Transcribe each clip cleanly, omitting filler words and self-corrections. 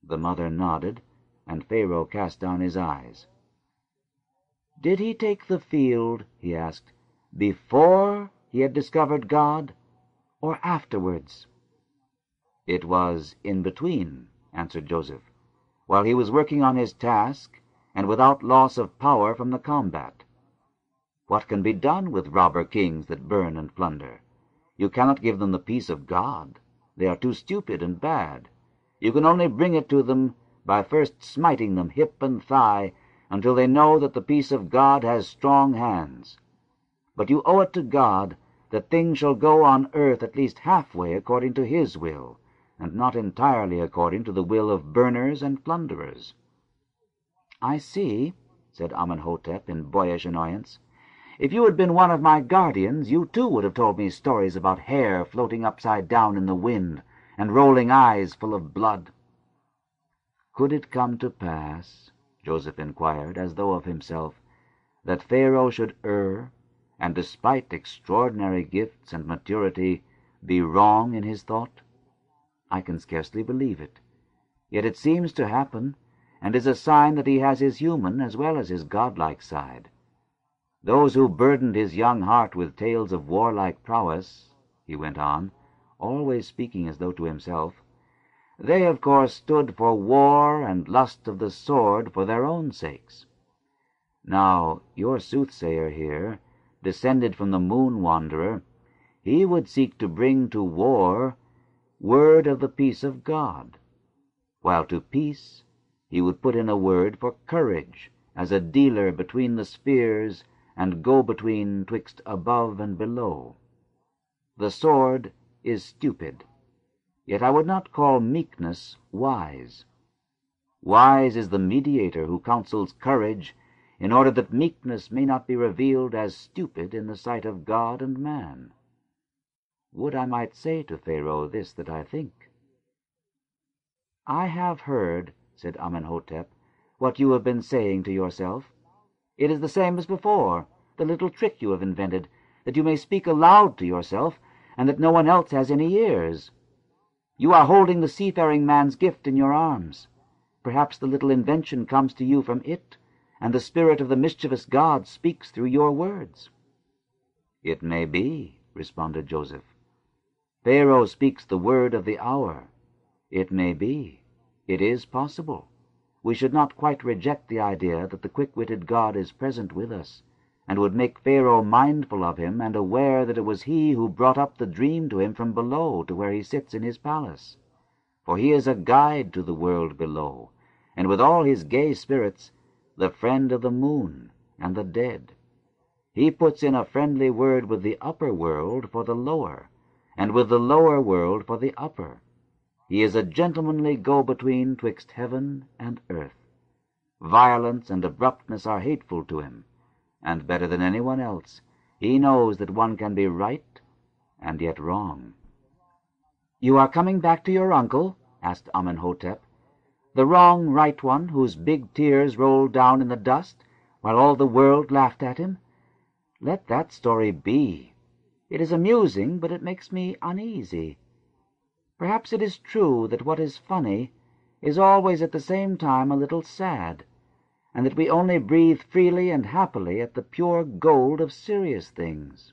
The mother nodded, and Pharaoh cast down his eyes. "Did he take the field," he asked, "before he had discovered God, or afterwards?" "It was in between," answered Joseph, "while he was working on his task, and without loss of power from the combat. What can be done with robber kings that burn and plunder? You cannot give them the peace of God. They are too stupid and bad. You can only bring it to them by first smiting them hip and thigh until they know that the peace of God has strong hands. But you owe it to God that things shall go on earth at least halfway according to his will, and not entirely according to the will of burners and plunderers." "I see," said Amenhotep in boyish annoyance. "If you had been one of my guardians, you too would have told me stories about hair floating upside down in the wind, and rolling eyes full of blood." "Could it come to pass," Joseph inquired, as though of himself, "that Pharaoh should err, and despite extraordinary gifts and maturity, be wrong in his thought? I can scarcely believe it. Yet it seems to happen, and is a sign that he has his human as well as his godlike side. Those who burdened his young heart with tales of warlike prowess," he went on, always speaking as though to himself, "they, of course, stood for war and lust of the sword for their own sakes. Now, your soothsayer here, descended from the moon-wanderer, he would seek to bring to war word of the peace of God, while to peace he would put in a word for courage, as a dealer between the spheres and go-between twixt above and below. The sword is stupid, yet I would not call meekness wise. Wise is the mediator who counsels courage in order that meekness may not be revealed as stupid in the sight of God and man. Would I might say to Pharaoh this that I think." "I have heard," said Amenhotep, "what you have been saying to yourself. It is the same as before, the little trick you have invented, that you may speak aloud to yourself, and that no one else has any ears. You are holding the seafaring man's gift in your arms. Perhaps the little invention comes to you from it, and the spirit of the mischievous God speaks through your words." "It may be," responded Joseph. "Pharaoh speaks the word of the hour. It may be. It is possible. We should not quite reject the idea that the quick-witted God is present with us, and would make Pharaoh mindful of him and aware that it was he who brought up the dream to him from below to where he sits in his palace. For he is a guide to the world below, and with all his gay spirits, the friend of the moon and the dead. He puts in a friendly word with the upper world for the lower, and with the lower world for the upper. He is a gentlemanly go-between twixt heaven and earth. Violence and abruptness are hateful to him, and better than anyone else, he knows that one can be right and yet wrong." "You are coming back to your uncle?" asked Amenhotep. "The wrong right one, whose big tears rolled down in the dust, while all the world laughed at him? Let that story be. It is amusing, but it makes me uneasy. Perhaps it is true that what is funny is always at the same time a little sad, and that we only breathe freely and happily at the pure gold of serious things."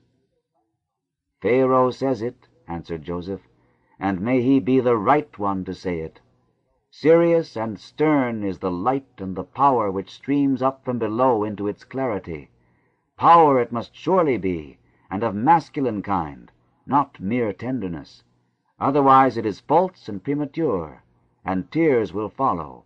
"Pharaoh says it," answered Joseph, "and may he be the right one to say it. Serious and stern is the light and the power which streams up from below into its clarity. Power it must surely be, and of masculine kind, not mere tenderness. Otherwise it is false and premature, and tears will follow."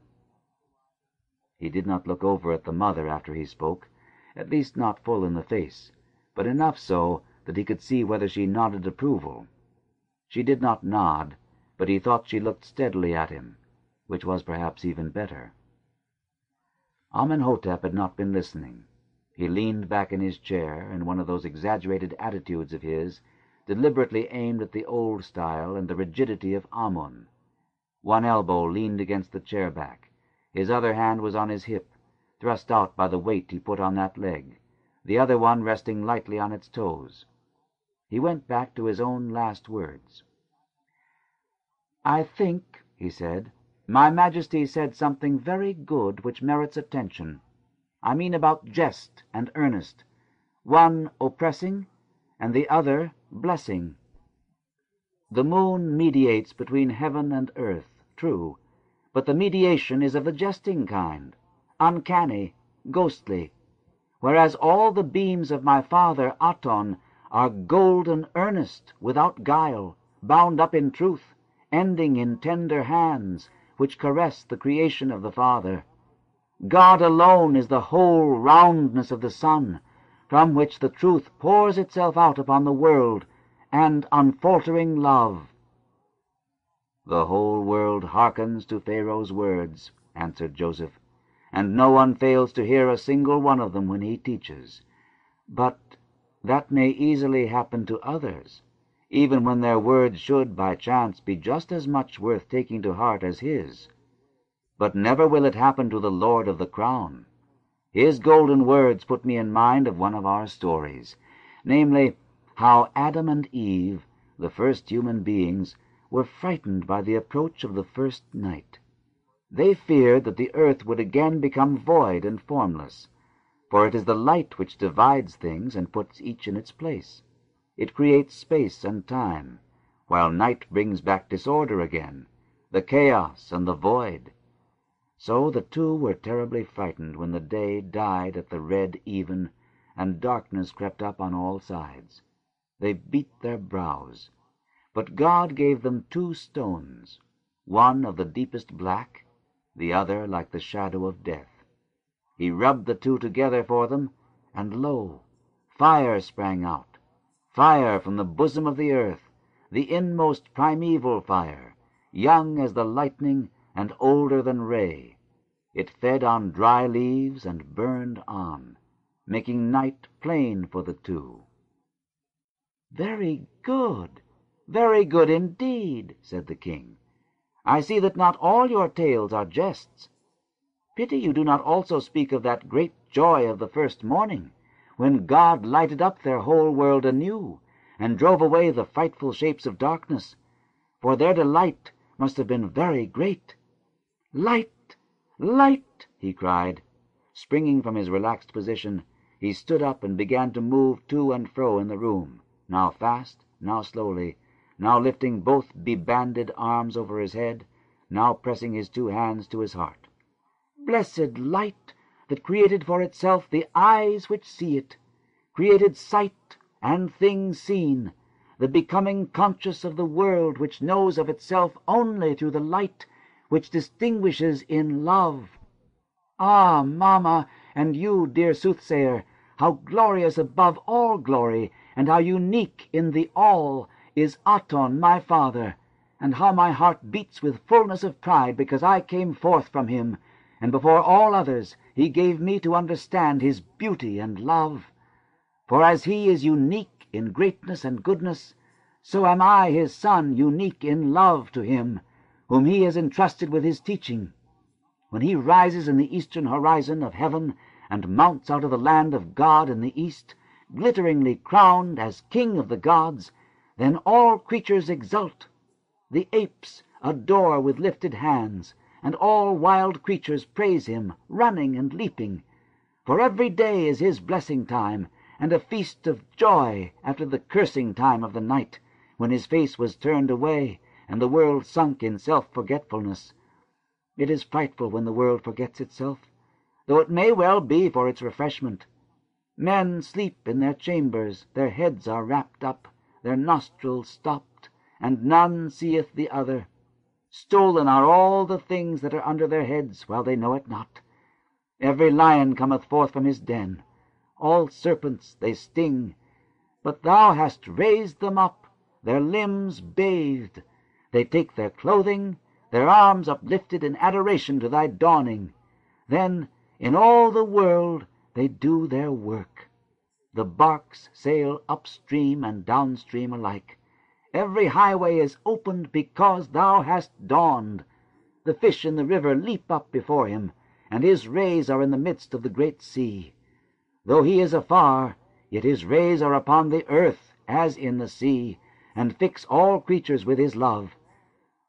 He did not look over at the mother after he spoke, at least not full in the face, but enough so that he could see whether she nodded approval. She did not nod, but he thought she looked steadily at him, which was perhaps even better. Amenhotep had not been listening. He leaned back in his chair in one of those exaggerated attitudes of his, deliberately aimed at the old style and the rigidity of Amun. One elbow leaned against the chair back. His other hand was on his hip, thrust out by the weight he put on that leg, the other one resting lightly on its toes. He went back to his own last words. "I think," he said, My Majesty said something very good which merits attention. I mean about jest and earnest, one oppressing and the other blessing. The moon mediates between heaven and earth, true, but the mediation is of the jesting kind, uncanny, ghostly, whereas all the beams of my father Aton are golden earnest, without guile, bound up in truth, ending in tender hands, which caress the creation of the Father. God alone is the whole roundness of the sun, from which the truth pours itself out upon the world, and unfaltering love. The whole world hearkens to Pharaoh's words, answered Joseph, and no one fails to hear a single one of them when he teaches. But that may easily happen to others, even when their words should by chance be just as much worth taking to heart as his. But never will it happen to the Lord of the Crown. His golden words put me in mind of one of our stories, namely, how Adam and Eve, the first human beings, were frightened by the approach of the first night. They feared that the earth would again become void and formless, for it is the light which divides things and puts each in its place. It creates space and time, while night brings back disorder again, the chaos and the void. So the two were terribly frightened when the day died at the red even, and darkness crept up on all sides. They beat their brows. But God gave them 2 stones, one of the deepest black, the other like the shadow of death. He rubbed the 2 together for them, and lo, fire sprang out, fire from the bosom of the earth, the inmost primeval fire, young as the lightning and older than Ray. It fed on dry leaves and burned on, making night plain for the 2. Very good indeed, said the king. I see that not all your tales are jests. Pity you do not also speak of that great joy of the first morning, when God lighted up their whole world anew, and drove away the frightful shapes of darkness, for their delight must have been very great. Light, light, he cried. Springing from his relaxed position, he stood up and began to move to and fro in the room, now fast, now slowly, now lifting both bebanded arms over his head, now pressing his 2 hands to his heart. Blessed light, that created for itself the eyes which see it, created sight and things seen, the becoming conscious of the world which knows of itself only through the light which distinguishes in love. Ah, Mamma, and you, dear soothsayer, how glorious above all glory, and how unique in the all, is Aton my father, and how my heart beats with fullness of pride because I came forth from him, and before all others he gave me to understand his beauty and love. For as he is unique in greatness and goodness, so am I his son, unique in love to him, whom he has entrusted with his teaching. When he rises in the eastern horizon of heaven, and mounts out of the land of God in the east, glitteringly crowned as king of the gods, then all creatures exult. The apes adore with lifted hands, and all wild creatures praise him, running and leaping. For every day is his blessing time, and a feast of joy after the cursing time of the night, when his face was turned away, and the world sunk in self-forgetfulness. It is frightful when the world forgets itself, though it may well be for its refreshment. Men sleep in their chambers, their heads are wrapped up, their nostrils stopped, and none seeth the other. Stolen are all the things that are under their heads, while they know it not. Every lion cometh forth from his den, all serpents they sting, but thou hast raised them up, their limbs bathed. They take their clothing, their arms uplifted in adoration to thy dawning. Then in all the world they do their work. The barks sail upstream and downstream alike. Every highway is opened because thou hast dawned. The fish in the river leap up before him, and his rays are in the midst of the great sea. Though he is afar, yet his rays are upon the earth as in the sea, and fix all creatures with his love.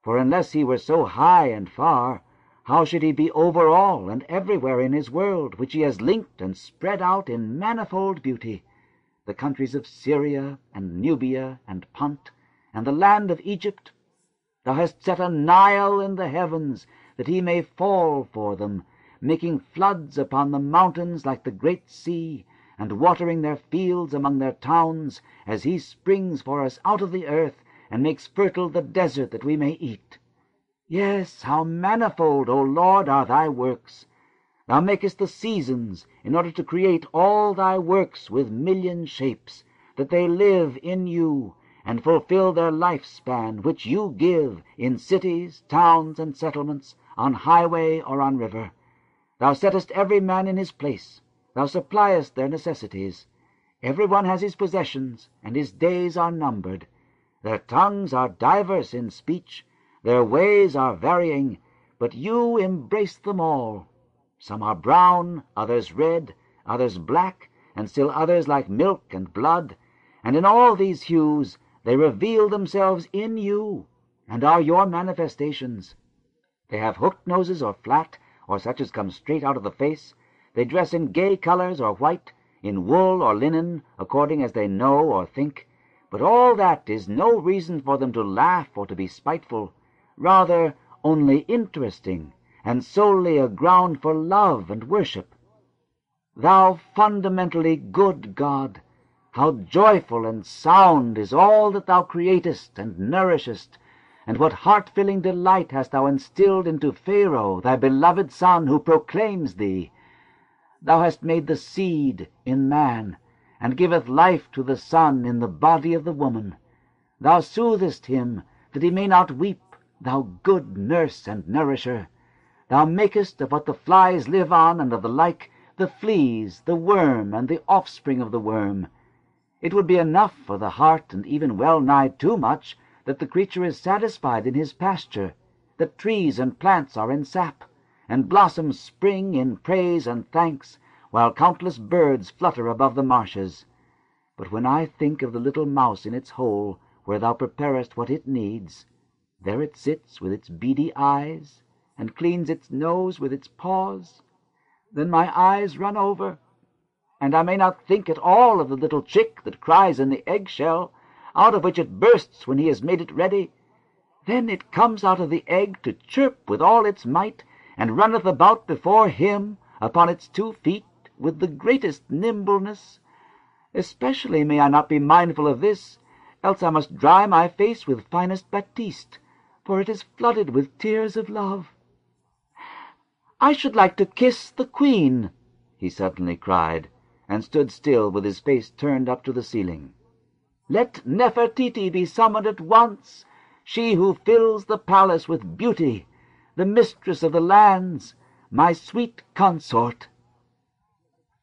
For unless he were so high and far, how should he be over all and everywhere in his world, which he has linked and spread out in manifold beauty, the countries of Syria and Nubia and Punt, and the land of Egypt? Thou hast set a Nile in the heavens, that he may fall for them, making floods upon the mountains like the great sea, and watering their fields among their towns, as he springs for us out of the earth, and makes fertile the desert that we may eat. Yes, how manifold, O Lord, are thy works! Thou makest the seasons in order to create all thy works with million shapes, that they live in you, and fulfill their lifespan, which you give in cities, towns, and settlements, on highway or on river. Thou settest every man in his place. Thou suppliest their necessities. Every one has his possessions, and his days are numbered. Their tongues are diverse in speech, their ways are varying, but you embrace them all. Some are brown, others red, others black, and still others like milk and blood, and in all these hues they reveal themselves in you, and are your manifestations. They have hooked noses or flat, or such as come straight out of the face. They dress in gay colors or white, in wool or linen, according as they know or think. But all that is no reason for them to laugh or to be spiteful, rather only interesting, and solely a ground for love and worship. Thou fundamentally good God, how joyful and sound is all that thou createst and nourishest, and what heart-filling delight hast thou instilled into Pharaoh, thy beloved son, who proclaims thee. Thou hast made the seed in man, and giveth life to the son in the body of the woman. Thou soothest him, that he may not weep, thou good nurse and nourisher. Thou makest of what the flies live on, and of the like, the fleas, the worm, and the offspring of the worm. It would be enough for the heart, and even well nigh too much, that the creature is satisfied in his pasture, that trees and plants are in sap, and blossoms spring in praise and thanks, while countless birds flutter above the marshes. But when I think of the little mouse in its hole, where thou preparest what it needs, there it sits with its beady eyes, and cleans its nose with its paws, then my eyes run over, and I may not think at all of the little chick that cries in the egg-shell, out of which it bursts when he has made it ready. Then it comes out of the egg to chirp with all its might, and runneth about before him upon its 2 feet with the greatest nimbleness. Especially may I not be mindful of this, else I must dry my face with finest batiste, for it is flooded with tears of love. I should like to kiss the queen, he suddenly cried, and stood still with his face turned up to the ceiling. Let Nefertiti be summoned at once, she who fills the palace with beauty, the mistress of the lands, my sweet consort.